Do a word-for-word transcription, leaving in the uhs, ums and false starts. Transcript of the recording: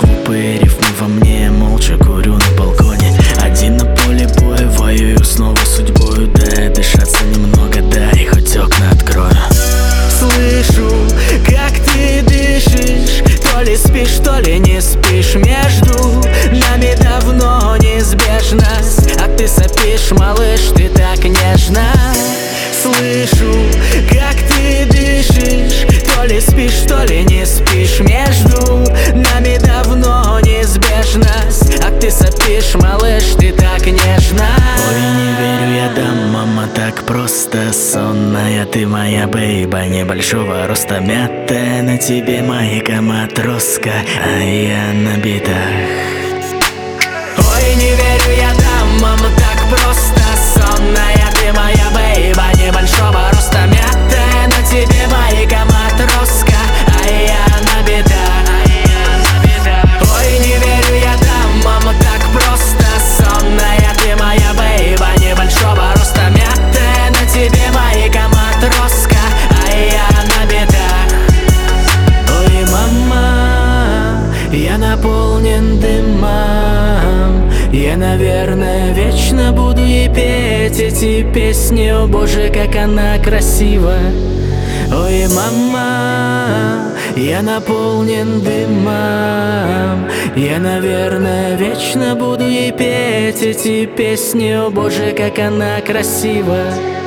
глупые рифмы во мне. Молча курю на балконе, один на поле боя, воюю снова судьбою. Да, дышаться немного, дай, хоть окна открою. Слышу, как ты дышишь, то ли спишь, то ли не спишь. Между нами давно неизбежность, а ты сопишь, малыш, ты так нежно. Слышу, как ты дышишь, то ли спишь, то ли не спишь. Между нами давно неизбежность, а ты сопишь, малыш, ты так нежно. Ой, не верю я, да, мама, так просто. Сонная ты моя бейба, небольшого роста, мятая на тебе майка матроска, а я на битах. Ой, не верю я, да, мама, так просто. Сонная ты моя бейба, небольшого роста, мятая на тебе майка матроска, а я на битах. Ой, не верю я, да, мама, так просто. Сонная ты моя бейба, небольшого роста, мятая на тебе майка матроска, а я на битах. Ой, мама, я наполнен дымом, я, наверное, вечно буду ей петь эти песни. О боже, как она красива. Ой, мама, я наполнен дымом, я, наверное, вечно буду ей петь эти песни. О боже, как она красива.